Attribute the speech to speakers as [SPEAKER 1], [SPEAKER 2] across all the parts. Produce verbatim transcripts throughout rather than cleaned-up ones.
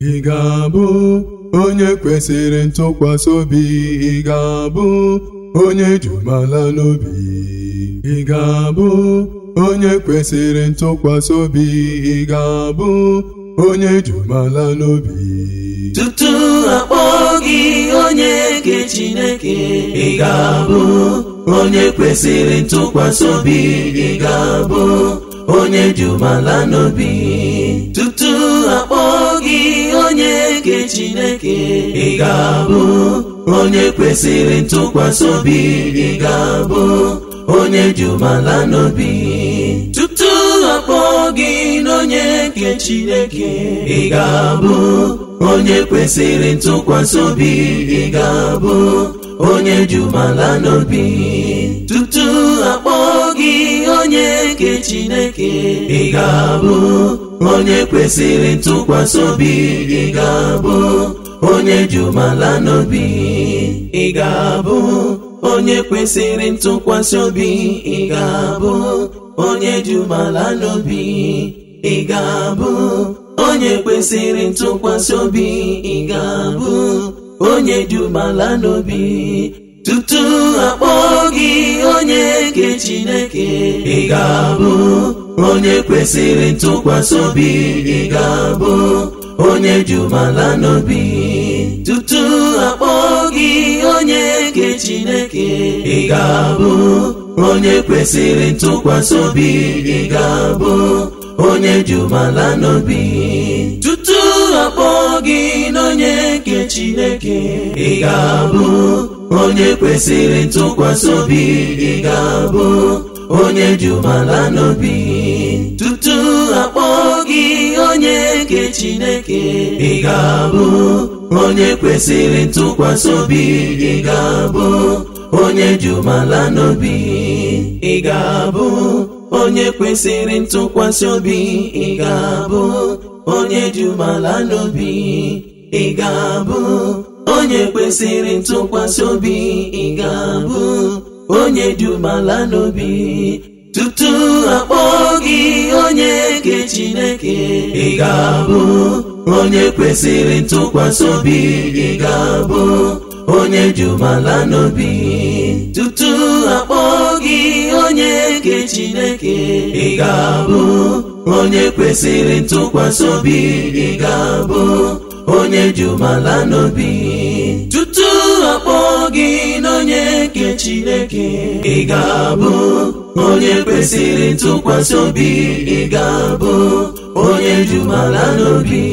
[SPEAKER 1] ị ga-abụ onye kwesịrị ntụkwasị obi, ị ga-abụ onye jumala n'obi, ị ga-abụ onye kwesịrị ntụkwasị obi, ị ga-abụ onye jumala n'obi.
[SPEAKER 2] Tutu akpọ gị onye nke Chineke, ị ga-abụ onye kwesịrị ntụkwasị obi, ị ga-abụ onye jumala n'obi. Tutu akpọ gị onye nke Chineke, ị ga-abụ onye kwesịrị ntụkwasị obi, ị ga-abụ onye jumala n'obi. Tutu akpọ gị onye nke Chineke, ị ga-abụ onye kwesịrị ntụkwasị obi, ị ga-abụ onye jumala n'obi. Tutu akpọ gị onye nke Chineke, ị ga-abụ onye kwesịrị ntụkwasị obi, ị ga-abụ onye jumala n'obi. Ị ga-abụ onye kwesịrị ntụkwasị obi, ị ga-abụ onye jumala n'obi. Ị ga-abụ onye kwesịrị ntụkwasị obi, ị ga-abụ onye jumala n'obi. Tutu akpọ gị onye nke Chineke, ị ga-abụ onye kwesịrị ntụkwasị obi, ị ga-abụ onye jumala n'obi. Tutu akpọ gị onye nke Chineke, ị ga-abụ onye kwesịrị ntụkwasị obi, ị ga-abụ onye jumala n'obi. Tutu akpọ gị onye nke Chineke, ị ga-abụ onye kwesịrị ntụkwasị obi, ị ga-abụ onye jumala n'obi. Tutu akpọ gị onye nke Chineke, ị ga-abụ onye kwesịrị ntụkwasị obi, ị ga-abụ onye jumala n'obi. Ị ga-abụ onye kwesịrị ntụkwasị obi, ị ga-abụ onye jumala n'obi. Ị ga-abụ onye kwesịrị ntụkwasị obi, ị ga-abụ onye jumala n'obi. Tutu akpọ gị onye nke Chineke, ị ga-abụ onye kwesịrị ntụkwasị obi, ị ga-abụ onye jumala n'obi. Tutu akpọ gị onye nke Chineke, ị ga-abụ onye kwesịrị ntụkwasị obi, ị ga-abụ onye jumala n'obi. Tutu akpọ gị onye nke Chineke, ị ga-abụ onye kwesịrị ntụkwasị obi, ị ga-abụ onye jumala n'obi.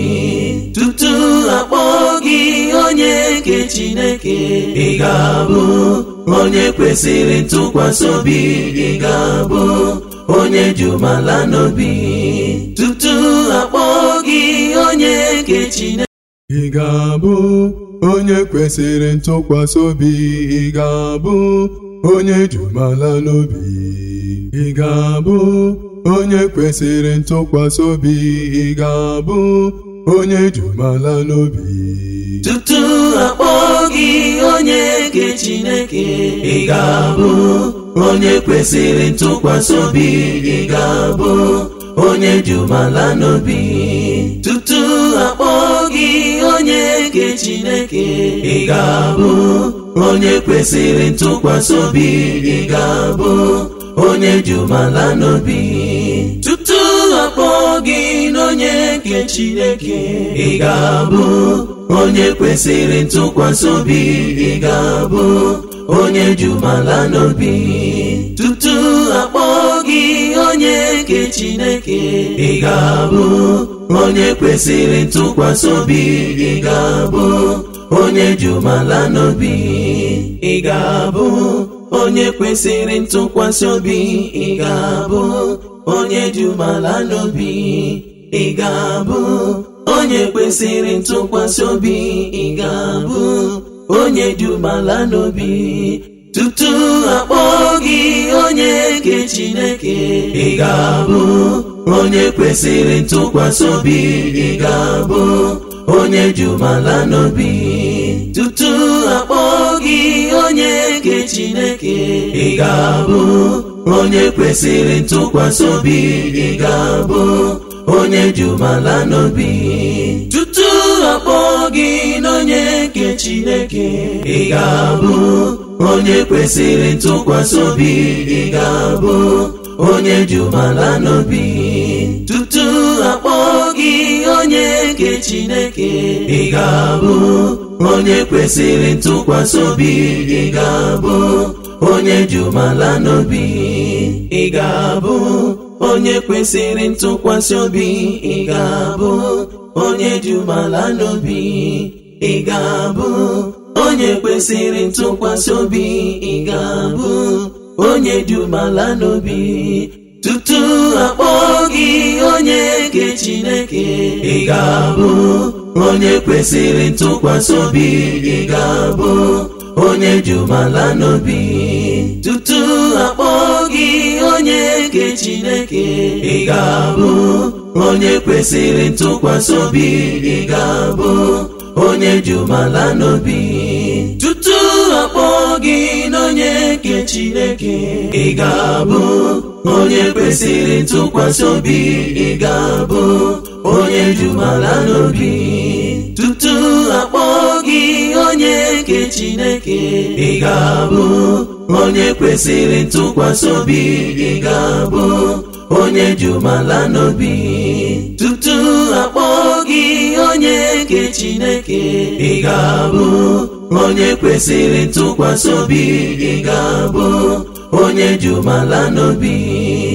[SPEAKER 2] Tutu akpọ gị onye nke Chineke, ị ga-abụ onye kwesịrị ntụkwasị obi, ị ga-abụ onye jumala n'obi. Tutu akpọ gị onye nke Chineke,
[SPEAKER 1] ị ga-abụ onye kwesịrị ntụkwasị obi, ị ga-abụ onye jumala n'obi. Ị ga-abụ onye kwesịrị ntụkwasị obi, ị ga-abụ onye jumala n'obi.
[SPEAKER 2] Tutu akpọ gị onye nke Chineke, ị ga-abụ onye kwesịrị ntụkwasị obi, ị ga-abụ onye jumala n'obi. Tutu akpọ gị onye nke Chineke, ị ga-abụ onye kwesịrị ntụkwasị obi, ị ga-abụ onye jumala n'obi. Tutu akpọ gị onye nke Chineke, ị ga-abụ onye kwesịrị ntụkwasị obi, ị ga-abụ onye jumala n'obi. Tutu akpọ gị onye nke Chineke, ị ga-abụ onye kwesịrị ntụkwasị obi, ị ga-abụ onye jumala n'obi. Ị ga-abụ onye kwesịrị ntụkwasị obi, ị ga-abụ onye jumala n'obi. Ị ga-abụ onye kwesịrị ntụkwasị obi, ị ga-abụ onye jumala n'obi. Tutu akpọ gị onye nke Chineke, ị ga-abụ onye kwesịrị ntụkwasị obi, ị ga-abụ onye jumala n'obi. Tutu akpọ gị onye nke Chineke, ị ga-abụ onye kwesịrị ntụkwasị obi, ị ga-abụ onye jumala n'obi. Tutu nke Chineke, ị ga-abụ onye kwesịrị ntụkwasị obi, ị ga-abụ onye dị umeala n'obi. Tutu akpọ gị onye nke Chineke, ị ga-abụ onye kwesịrị ntụkwasị obi, ị ga-abụ onye dị umeala n'obi. Ị ga-abụ onye kwesịrị ntụkwasị obi, ị ga-abụ onye dị umeala n'obi. Ị ga-abụ onye kwesịrị ntụkwasị obi, ị ga-abụ onye dị umeala n'obi. Tutu akpọ gị onye nke Chineke, ị ga-abụ onye kwesịrị ntụkwasị obi, ị ga-abụ onye dị umeala n'obi. Tutu akpọ gị onye nke Chineke, ị ga-abụ onye kwesịrị ntụkwasị obi, ị ga-abụ onye dị umeala n'obi. Tutu akpọ gị n'onye nke Chineke, ị ga-abụ onye kwesịrị ntụkwasị obi, ị ga-abụ onye dị umeala n'obi. Tutu akpọ gị onye nke Chineke, ị ga-abụ onye kwesịrị ntụkwasị obi, ị ga-abụ onye dị umeala n'obi. Tutu akpọ gị onye nke Chineke, ị ga-abụ onye kwesịrị ntụkwasị obi, ị ga-abụ onye dị umeala n'obi.